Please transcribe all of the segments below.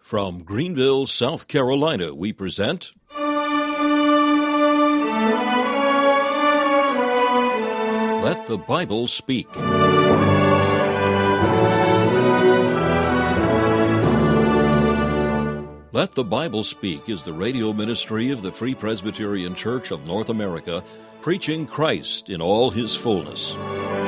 From Greenville, South Carolina, we present Let the Bible Speak. Let the Bible Speak is the radio ministry of the Free Presbyterian Church of North America, preaching Christ in all His fullness.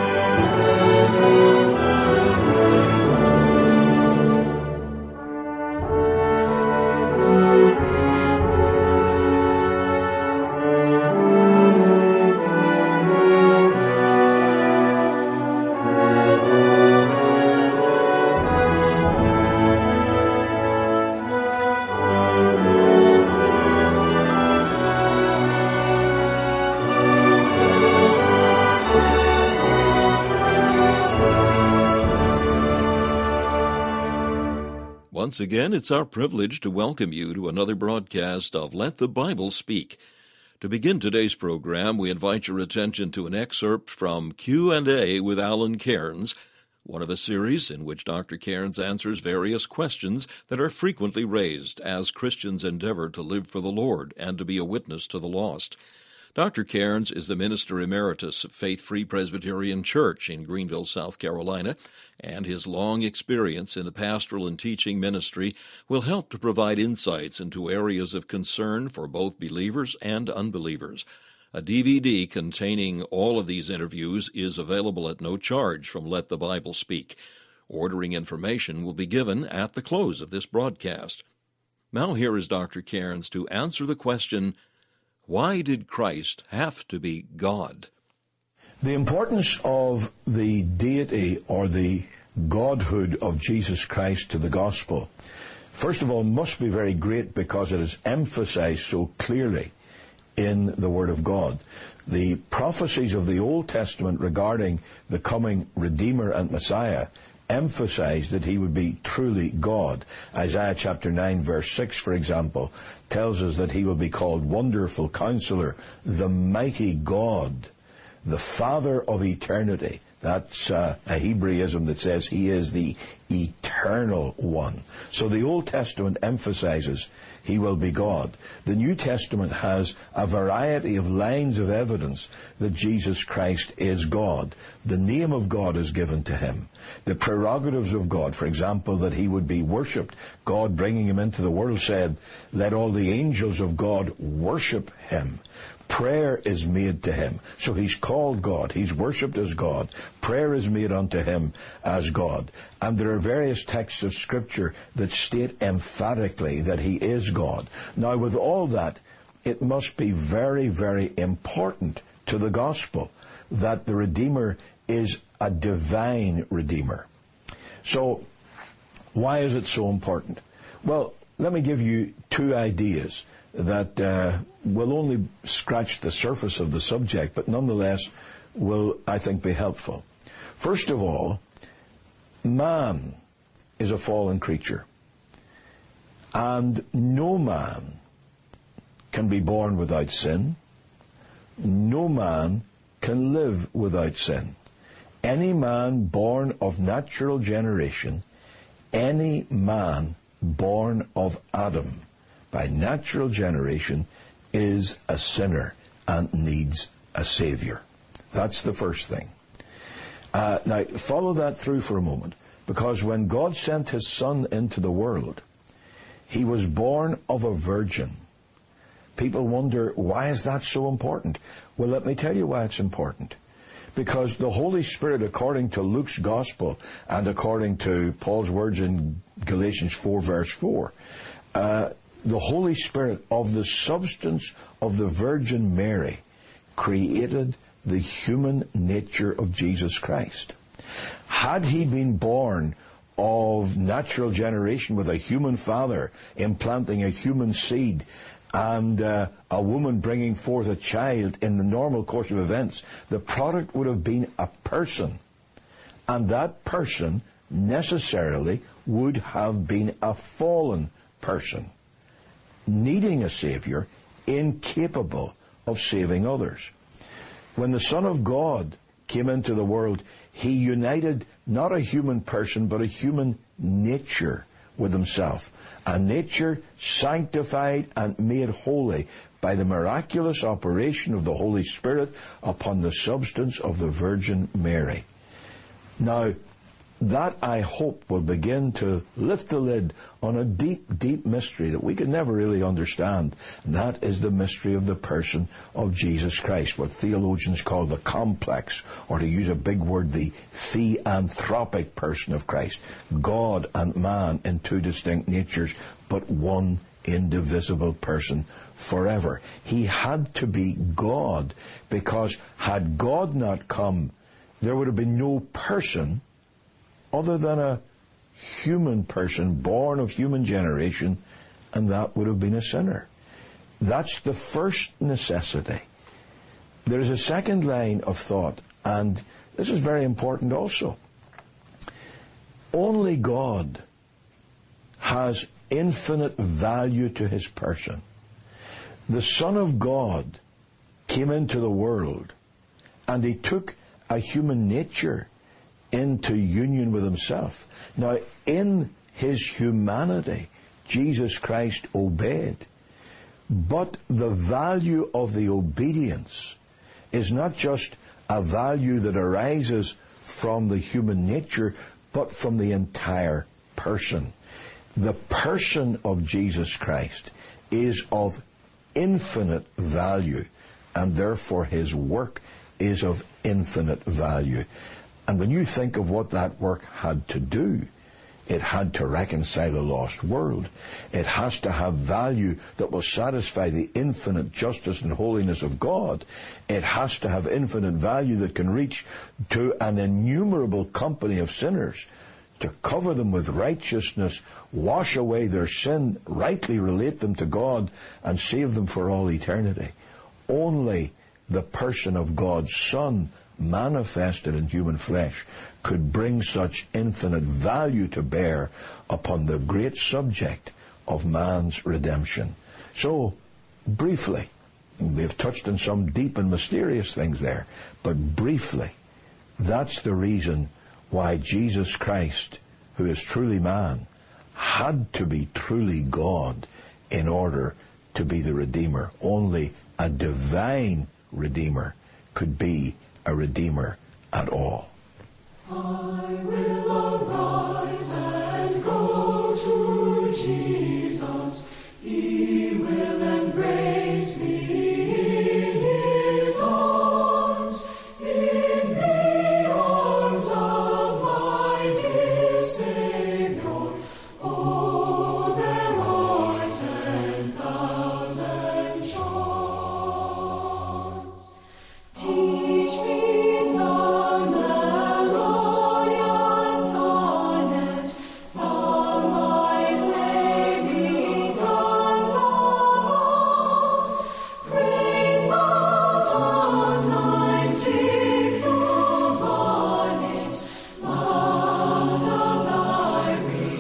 Once again, it's our privilege to welcome you to another broadcast of Let the Bible Speak. To begin today's program, we invite your attention to an excerpt from Q&A with Alan Cairns, one of a series in which Dr. Cairns answers various questions that are frequently raised as Christians endeavor to live for the Lord and to be a witness to the lost. Dr. Cairns is the Minister Emeritus of Faith Free Presbyterian Church in Greenville, South Carolina, and his long experience in the pastoral and teaching ministry will help to provide insights into areas of concern for both believers and unbelievers. A DVD containing all of these interviews is available at no charge from Let the Bible Speak. Ordering information will be given at the close of this broadcast. Now here is Dr. Cairns to answer the question, why did Christ have to be God? The importance of the deity or the godhood of Jesus Christ to the gospel, first of all, must be very great because it is emphasized so clearly in the Word of God. The prophecies of the Old Testament regarding the coming Redeemer and Messiah emphasized that he would be truly God. Isaiah chapter 9 verse 6, for example, tells us that he will be called Wonderful Counselor, the Mighty God, the Father of Eternity. That's a Hebraism that says he is the Eternal One. So the Old Testament emphasizes he will be God. The New Testament has a variety of lines of evidence that Jesus Christ is God. The name of God is given to him. The prerogatives of God, for example, that he would be worshipped. God, bringing him into the world, said, let all the angels of God worship him. Prayer is made to him. So he's called God. He's worshipped as God. Prayer is made unto him as God. And there are various texts of Scripture that state emphatically that he is God. Now, with all that, it must be very, very important to the gospel that the Redeemer is a divine Redeemer. So, why is it so important? Well, let me give you two ideas that will only scratch the surface of the subject, but nonetheless will, I think, be helpful. First of all, man is a fallen creature, and no man can be born without sin. No man can live without sin. Any man born of natural generation, any man born of Adam, by natural generation, is a sinner and needs a Savior. That's the first thing. Now, follow that through for a moment, because when God sent his Son into the world, he was born of a virgin. People wonder, why is that so important? Well, let me tell you why it's important. Because the Holy Spirit, according to Luke's Gospel and according to Paul's words in Galatians 4 verse 4, the Holy Spirit, of the substance of the Virgin Mary, created the human nature of Jesus Christ. Had he been born of natural generation with a human father implanting a human seed and a woman bringing forth a child in the normal course of events, the product would have been a person. And that person necessarily would have been a fallen person, needing a Savior, incapable of saving others. When the Son of God came into the world, he united not a human person but a human nature with himself, a nature sanctified and made holy by the miraculous operation of the Holy Spirit upon the substance of the Virgin Mary. Now, that, I hope, will begin to lift the lid on a deep, deep mystery that we can never really understand. And that is the mystery of the person of Jesus Christ, what theologians call the complex, or to use a big word, the theanthropic person of Christ. God and man in two distinct natures, but one indivisible person forever. He had to be God, because had God not come, there would have been no person other than a human person born of human generation, and that would have been a sinner. That's the first necessity. There's a second line of thought, and this is very important also. Only God has infinite value to his person. The Son of God came into the world, and he took a human nature into union with himself. Now, in his humanity, Jesus Christ obeyed. But the value of the obedience is not just a value that arises from the human nature, but from the entire person. The person of Jesus Christ is of infinite value, and therefore his work is of infinite value. And when you think of what that work had to do, it had to reconcile a lost world. It has to have value that will satisfy the infinite justice and holiness of God. It has to have infinite value that can reach to an innumerable company of sinners, to cover them with righteousness, wash away their sin, rightly relate them to God, and save them for all eternity. Only the person of God's Son, manifested in human flesh, could bring such infinite value to bear upon the great subject of man's redemption. So, briefly, we've touched on some deep and mysterious things there, but briefly, that's the reason why Jesus Christ, who is truly man, had to be truly God in order to be the Redeemer. Only a divine Redeemer could be a Redeemer at all. I will arise and go to Jesus. He will embrace me in his arms, in the arms of my dear Savior. Oh, there are 10,000 charms. Teach me some melodious sonnet, some my flaming tongues aloft. Praise the dawn time fixed on it, Mount of thy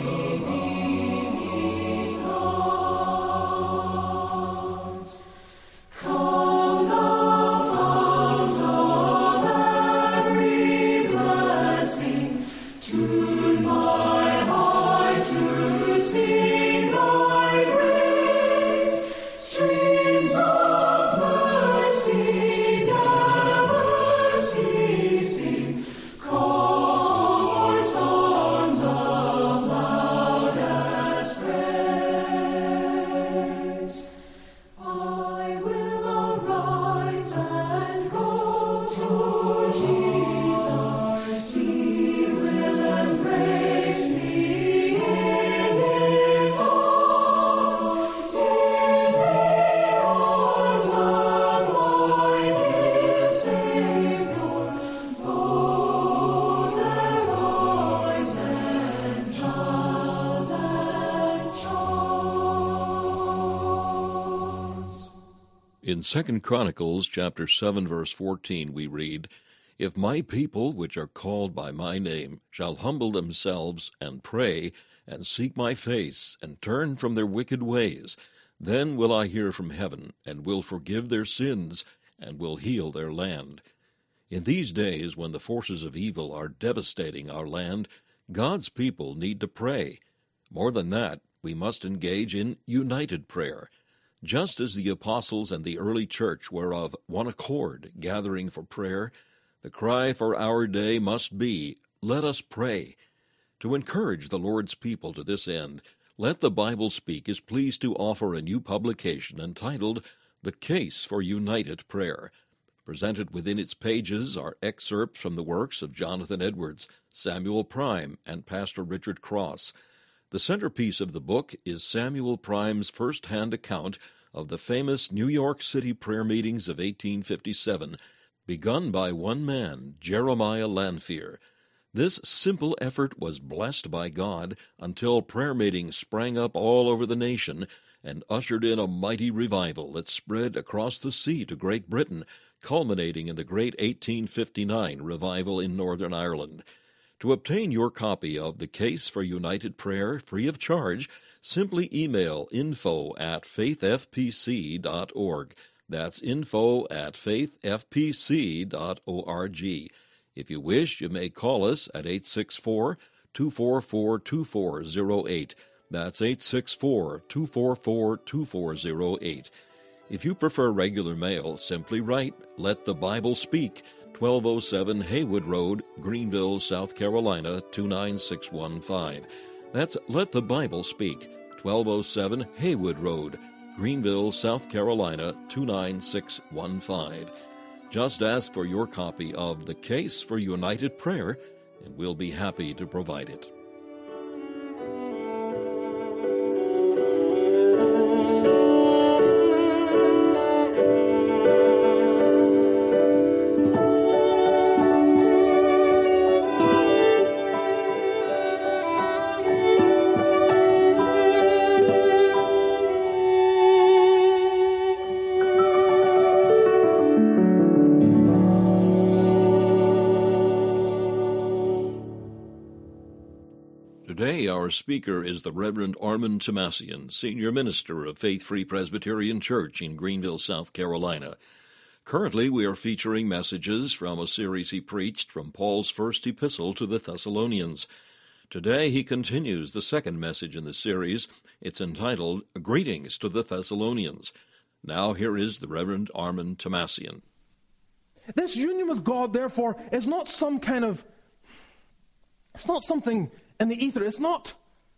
redeeming cross. Come the fount of every blessing, tune my heart to sing thy grace. Streams of mercy never ceasing, call for songs of loudest praise. I will arise and go to Jesus. He will embrace me in his arms, in the arms of my dear Savior. Though there are 10,000 charms. In 2 Chronicles chapter 7, verse 14, we read, If my people, which are called by my name, shall humble themselves and pray, and seek my face, and turn from their wicked ways, then will I hear from heaven, and will forgive their sins, and will heal their land. In these days, when the forces of evil are devastating our land, God's people need to pray. More than that, we must engage in united prayer. Just as the apostles and the early church were of one accord, gathering for prayer, the cry for our day must be, "Let us pray." To encourage the Lord's people to this end, Let the Bible Speak is pleased to offer a new publication entitled The Case for United Prayer. Presented within its pages are excerpts from the works of Jonathan Edwards, Samuel Prime, and Pastor Richard Cross. The centerpiece of the book is Samuel Prime's first-hand account of the famous New York City prayer meetings of 1857, begun by one man, Jeremiah Lanphier. This simple effort was blessed by God until prayer meetings sprang up all over the nation and ushered in a mighty revival that spread across the sea to Great Britain, culminating in the great 1859 revival in Northern Ireland. To obtain your copy of The Case for United Prayer free of charge, simply email info@faithfpc.org. That's info@faithfpc.org. If you wish, you may call us at 864-244-2408. That's 864-244-2408. If you prefer regular mail, simply write, Let the Bible Speak, 1207 Haywood Road, Greenville, South Carolina, 29615. That's Let the Bible Speak, 1207 Haywood Road, Greenville, South Carolina, 29615. Just ask for your copy of The Case for United Prayer, and we'll be happy to provide it. Today, our speaker is the Reverend Armand Tomasian, Senior Minister of Faith Free Presbyterian Church in Greenville, South Carolina. Currently, we are featuring messages from a series he preached from Paul's first epistle to the Thessalonians. Today, he continues the second message in the series. It's entitled, Greetings to the Thessalonians. Now, here is the Reverend Armand Tomasian. This union with God, therefore, is not some kind of, it's not something in the ether. It's not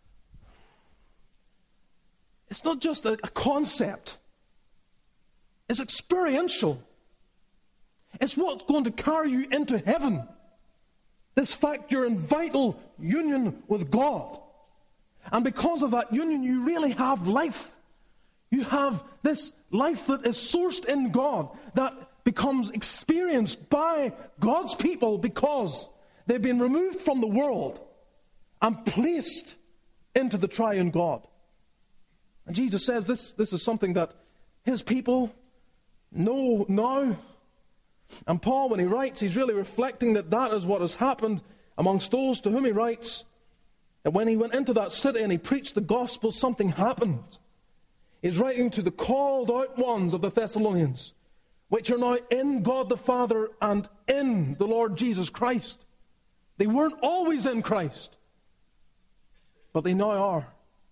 just a concept. It's experiential. It's what's going to carry you into heaven. This fact, you're in vital union with God. And because of that union, you really have life. You have this life that is sourced in God, that becomes experienced by God's people because they've been removed from the world and placed into the triune God. And Jesus says this is something that his people know now. And Paul, when he writes, he's really reflecting that is what has happened amongst those to whom he writes. That when he went into that city and he preached the gospel, something happened. He's writing to the called out ones of the Thessalonians, which are now in God the Father and in the Lord Jesus Christ. They weren't always in Christ, but they now are.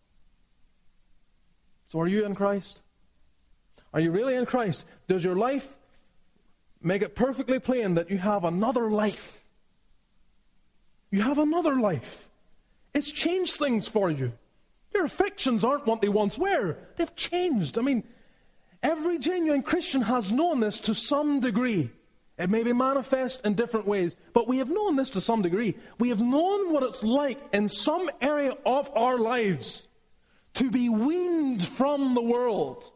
So are you in Christ? Are you really in Christ? Does your life make it perfectly plain that you have another life? You have another life. It's changed things for you. Your affections aren't what they once were. They've changed. I mean, every genuine Christian has known this to some degree. It may be manifest in different ways, but we have known this to some degree. We have known what it's like in some area of our lives to be weaned from the world.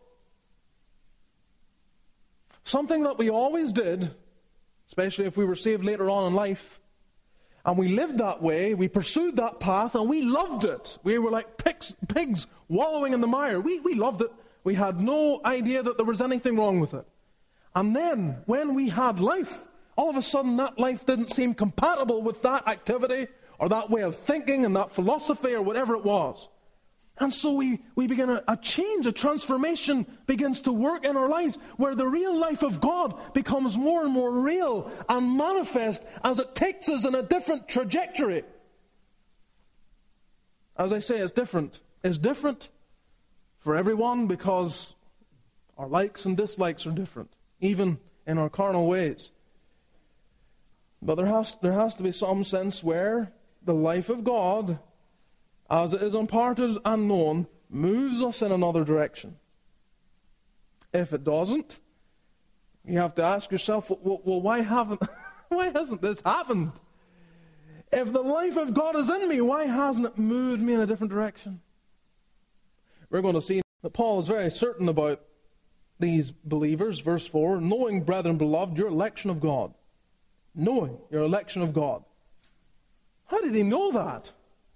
Something that we always did, especially if we were saved later on in life, and we lived that way, we pursued that path, and we loved it. We were like pigs wallowing in the mire. We loved it. We had no idea that there was anything wrong with it. And then, when we had life, all of a sudden that life didn't seem compatible with that activity or that way of thinking and that philosophy or whatever it was. And so we begin a change, a transformation begins to work in our lives where the real life of God becomes more and more real and manifest as it takes us in a different trajectory. as I say, it's different. It's different for everyone because our likes and dislikes are different, even in our carnal ways. But there has to be some sense where the life of God, as it is imparted and known, moves us in another direction. If it doesn't, you have to ask yourself, well, why hasn't this happened? If the life of God is in me, why hasn't it moved me in a different direction? We're going to see that Paul is very certain about these believers. Verse 4, knowing, brethren beloved, your election of God. Knowing your election of God. How did he know that?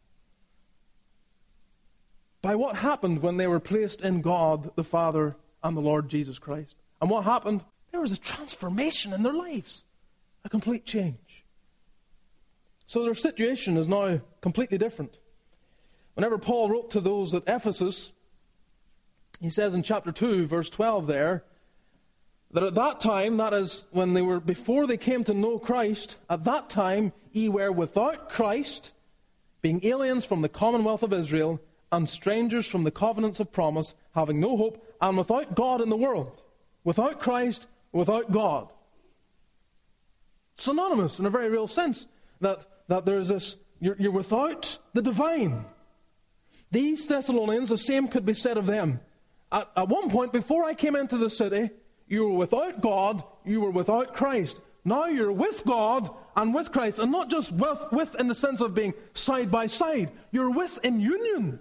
By what happened when they were placed in God the Father and the Lord Jesus Christ. And what happened? There was a transformation in their lives. A complete change. So their situation is now completely different. Whenever Paul wrote to those at Ephesus, he says in chapter 2, verse 12 there, that at that time, that is, before they came to know Christ, at that time ye were without Christ, being aliens from the commonwealth of Israel, and strangers from the covenants of promise, having no hope, and without God in the world. Without Christ, without God. Synonymous in a very real sense, that there's this, you're without the divine. These Thessalonians, the same could be said of them. At one point, before I came into the city, you were without God, you were without Christ. Now you're with God and with Christ. And not just with in the sense of being side by side. You're with in union.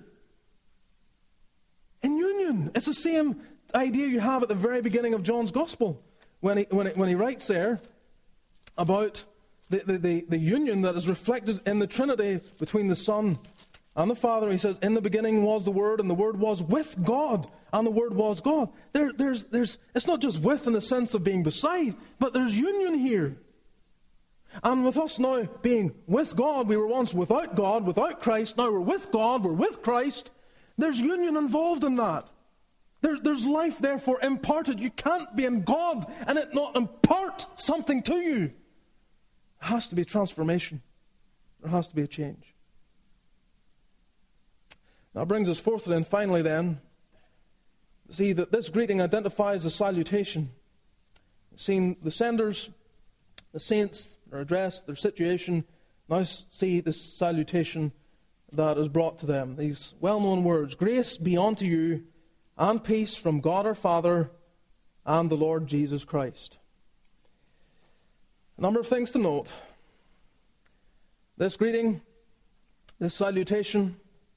In union. It's the same idea you have at the very beginning of John's Gospel. When he writes there about the union that is reflected in the Trinity between the Son and the Father. He says, in the beginning was the Word, and the Word was with God, and the Word was God. It's not just with in the sense of being beside, but there's union here. And with us now being with God, we were once without God, without Christ. Now we're with God, we're with Christ. There's union involved in that. There's life therefore imparted. You can't be in God and it not impart something to you. There has to be a transformation. There has to be a change. That brings us fourthly and finally then, see that this greeting identifies the salutation. We've seen the senders, the saints, their address, their situation. Now see the salutation that is brought to them. These well-known words, grace be unto you and peace from God our Father and the Lord Jesus Christ. A number of things to note. This greeting, this salutation,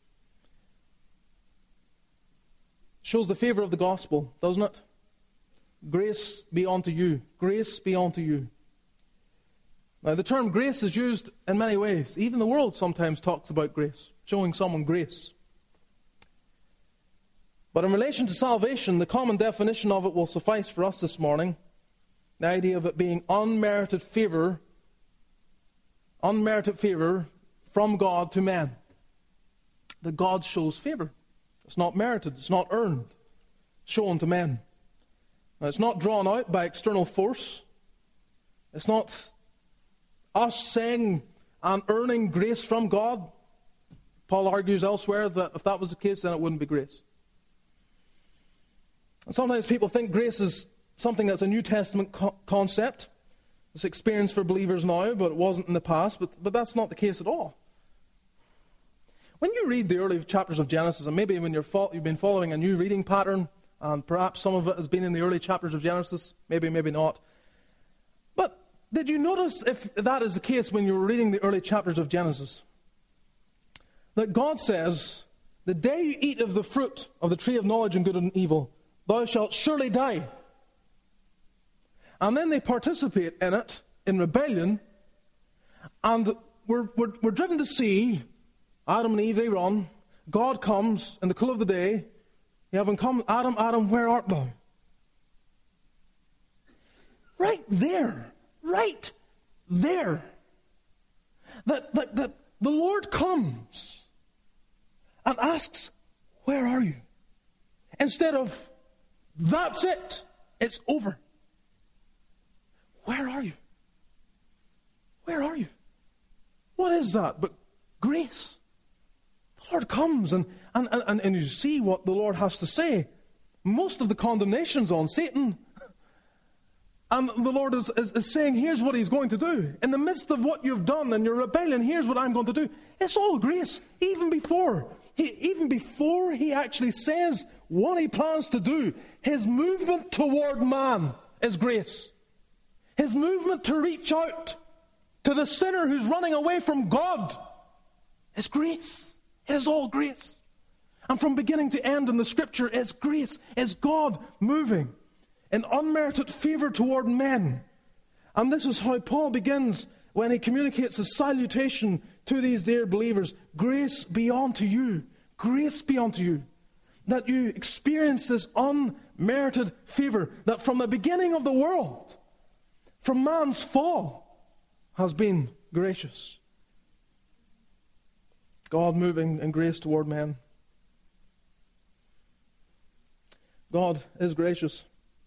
shows the favour of the gospel, doesn't it? Grace be unto you. Grace be unto you. Now, the term grace is used in many ways. Even the world sometimes talks about grace, showing someone grace. But in relation to salvation, the common definition of it will suffice for us this morning. The idea of it being unmerited favour from God to men. That God shows favour. It's not merited, it's not earned, shown to men. Now, it's not drawn out by external force. It's not us saying and earning grace from God. Paul argues elsewhere that if that was the case, then it wouldn't be grace. And sometimes people think grace is something that's a New Testament concept. It's experienced for believers now, but it wasn't in the past. But that's not the case at all. When you read the early chapters of Genesis, and maybe when you've been following a new reading pattern, and perhaps some of it has been in the early chapters of Genesis, maybe not. But did you notice, if that is the case when you were reading the early chapters of Genesis, that God says, the day you eat of the fruit of the tree of knowledge and good and evil, thou shalt surely die. And then they participate in it, in rebellion, and we're driven to see Adam and Eve, they run. God comes in the cool of the day. You haven't come, Adam, Adam, where art thou? Right there. That the Lord comes and asks, where are you? Instead of, that's it. It's over. Where are you? Where are you? What is that but grace? The Lord comes and you see what the Lord has to say. Most of the condemnation's on Satan. And the Lord is saying, here's what he's going to do. In the midst of what you've done and your rebellion, here's what I'm going to do. It's all grace. Even before he actually says what he plans to do, his movement toward man is grace. His movement to reach out to the sinner who's running away from God is grace. It is all grace. And from beginning to end in the Scripture, it's grace. It's God moving in unmerited favor toward men. And this is how Paul begins when he communicates a salutation to these dear believers. Grace be unto you. Grace be unto you. That you experience this unmerited favor that from the beginning of the world, from man's fall, has been gracious. God moving in grace toward men. God is gracious.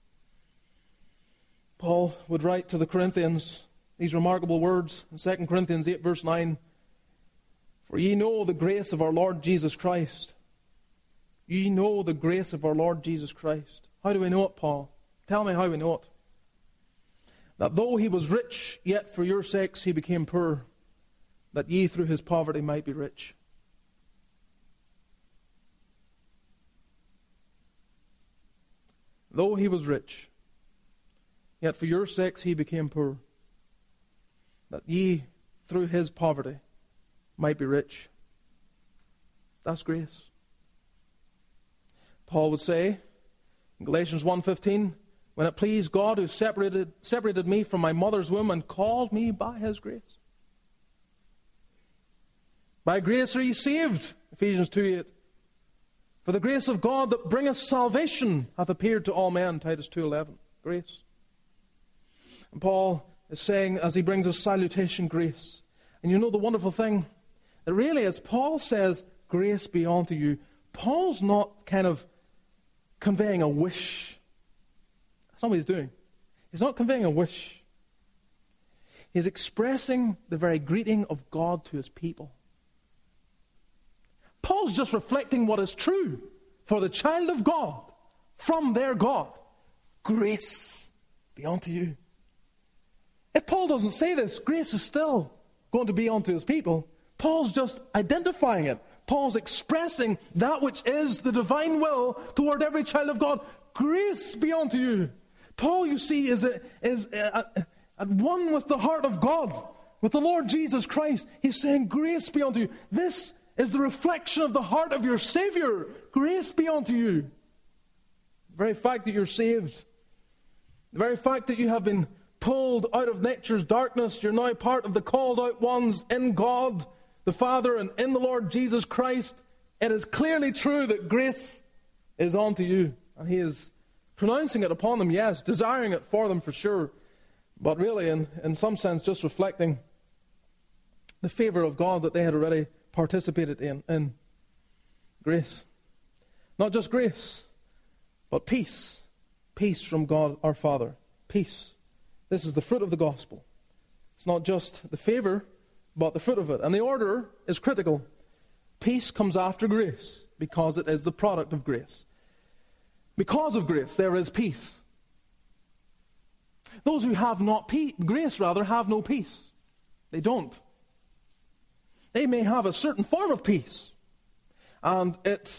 Paul would write to the Corinthians these remarkable words in 2 Corinthians 8 verse 9. For ye know the grace of our Lord Jesus Christ. Ye know the grace of our Lord Jesus Christ. How do we know it, Paul? Tell me how we know it. That though he was rich, yet for your sakes he became poor, that ye through his poverty might be rich. Though he was rich, yet for your sakes he became poor, that ye through his poverty might be rich. That's grace. Paul would say in Galatians 1:15, when it pleased God who separated me from my mother's womb and called me by his grace. By grace are ye saved, Ephesians 2:8. For the grace of God that bringeth salvation hath appeared to all men, Titus 2:11. Grace. And Paul is saying, as he brings us salutation, grace. And you know the wonderful thing? That really, as Paul says, grace be unto you, Paul's not kind of conveying a wish. That's not what he's doing. He's not conveying a wish. He's expressing the very greeting of God to his people. Paul's just reflecting what is true for the child of God from their God. Grace be unto you. If Paul doesn't say this, grace is still going to be unto his people. Paul's just identifying it. Paul's expressing that which is the divine will toward every child of God. Grace be unto you. Paul, you see, is at one with the heart of God, with the Lord Jesus Christ. He's saying, grace be unto you. This is the reflection of the heart of your Savior. Grace be unto you. The very fact that you're saved, the very fact that you have been pulled out of nature's darkness, you're now part of the called out ones in God the Father and in the Lord Jesus Christ. It is clearly true that grace is unto you. And he is pronouncing it upon them, yes, desiring it for them for sure, but really in some sense just reflecting the favor of God that they had already participated in. Grace. Not just grace, but peace. Peace from God our Father. Peace. This is the fruit of the gospel. It's not just the favor, but the fruit of it. And the order is critical. Peace comes after grace, because it is the product of grace. Because of grace, there is peace. Those who have not grace, have no peace. They don't. They may have a certain form of peace. And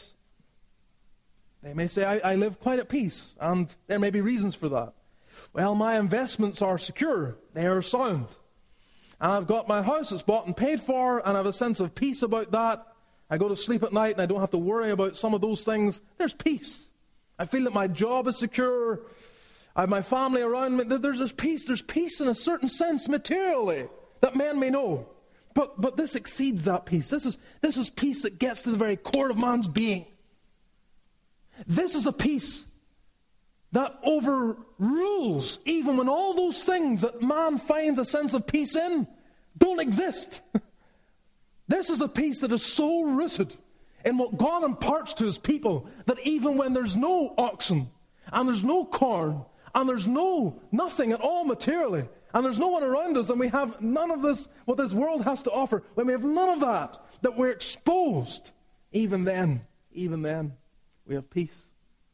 they may say, I live quite at peace. And there may be reasons for that. Well, my investments are secure. They are sound. And I've got my house that's bought and paid for, and I have a sense of peace about that. I go to sleep at night and I don't have to worry about some of those things. There's peace. I feel that my job is secure. I have my family around me. There's this peace. There's peace in a certain sense materially that men may know. But this exceeds that peace. This is peace that gets to the very core of man's being. This is a peace that overrules even when all those things that man finds a sense of peace in don't exist. This is a peace that is so rooted in what God imparts to his people that even when there's no oxen and there's no corn and there's nothing at all materially and there's no one around us and we have none of this, what this world has to offer, when we have none of that, that we're exposed even then, we have peace.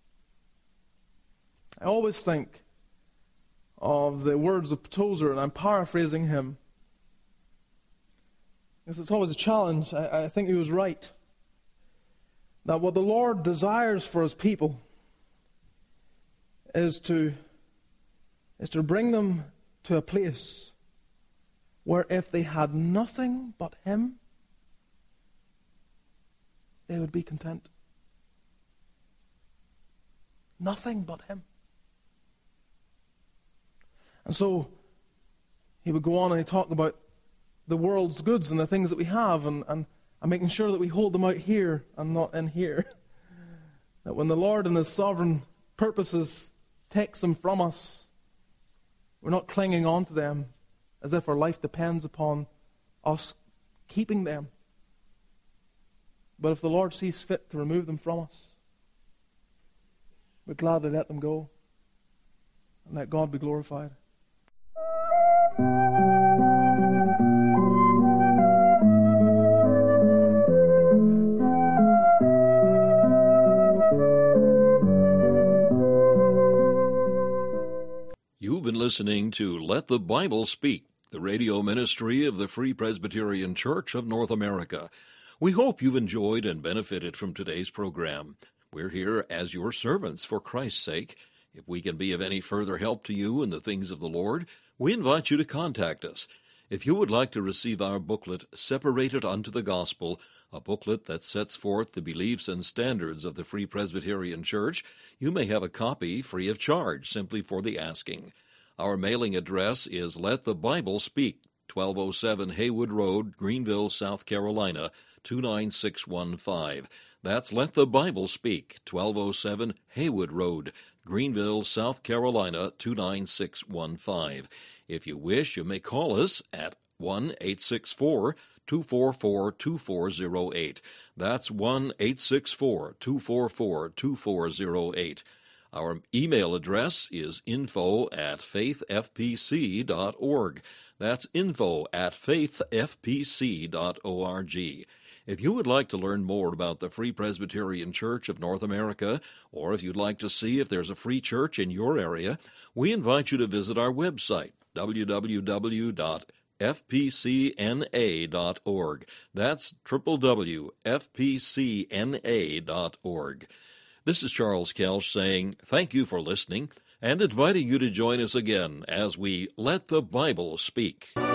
I always think of the words of Tozer, and I'm paraphrasing him, because it's always a challenge. I think he was right. That what the Lord desires for his people is to bring them to a place where if they had nothing but him, they would be content. Nothing but him. And so he would go on and he talked about the world's goods and the things that we have and making sure that we hold them out here and not in here. That when the Lord in his sovereign purposes takes them from us, we're not clinging on to them as if our life depends upon us keeping them. But if the Lord sees fit to remove them from us, we'd gladly let them go and let God be glorified. You've been listening to Let the Bible Speak, the radio ministry of the Free Presbyterian Church of North America. We hope you've enjoyed and benefited from today's program. We're here as your servants for Christ's sake. If we can be of any further help to you in the things of the Lord, we invite you to contact us. If you would like to receive our booklet, Separated Unto the Gospel, a booklet that sets forth the beliefs and standards of the Free Presbyterian Church, you may have a copy free of charge, simply for the asking. Our mailing address is Let the Bible Speak, 1207 Haywood Road, Greenville, South Carolina, 29615. That's Let the Bible Speak, 1207 Haywood Road, Greenville, South Carolina, 29615. If you wish, you may call us at 1-864-244-2408. That's 1-864-244-2408. Our email address is info@faithfpc.org. That's info@faithfpc.org. If you would like to learn more about the Free Presbyterian Church of North America, or if you'd like to see if there's a free church in your area, we invite you to visit our website, www.fpcna.org. That's www.fpcna.org. This is Charles Kelch saying thank you for listening and inviting you to join us again as we Let the Bible Speak.